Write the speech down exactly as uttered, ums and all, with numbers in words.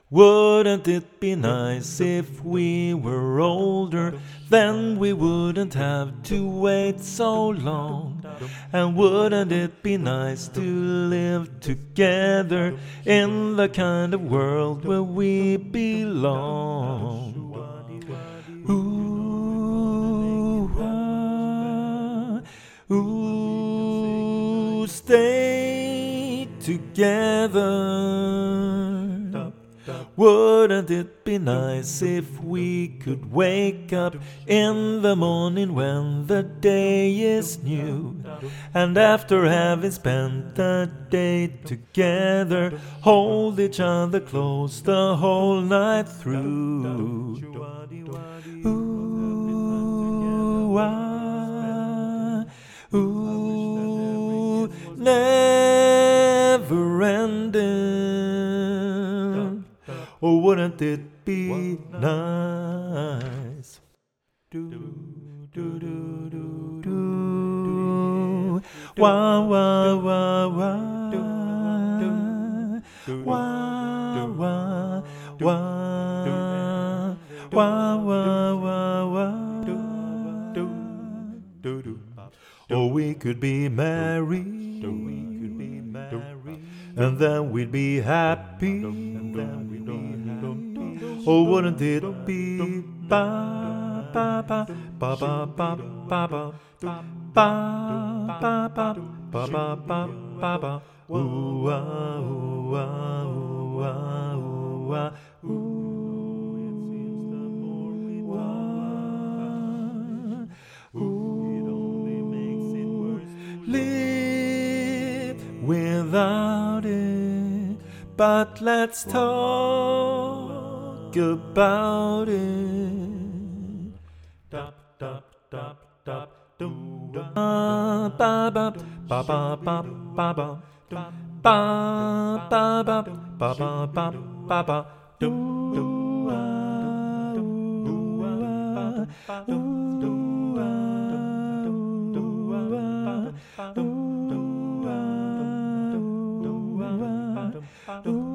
Wouldn't it be nice if we were older? Then we wouldn't have to wait so long. And wouldn't it be nice to live together in the kind of world where we belong? Ooh, ah, ooh, stay together. Wouldn't it be nice if we could wake up in the morning when the day is new, and after having spent the day together, hold each other close the whole night through? Ooh, ah, ooh, never ending. Oh, wouldn't it be nice? Do, do, do, do, do. Wah, wah, wah, wah. Wah, wah, wah. Wah, wah, wah, wah. Oh, we could be married, and then we'd be happy. Oh, wouldn't it be ba ba ba ba ba ba ba ba ba ba ba ba ba ba ba? Ooh ah ooh ah ooh ah ooh ah ooh ooh. Live without it, but let's talk about it. Dop, dop, dop, dop, doom, ba ba ba ba ba ba ba ba ba ba ba ba ba ba ba ba doom, ooh ah ooh ah ooh ah ooh ah ooh ah ooh ah ooh ah.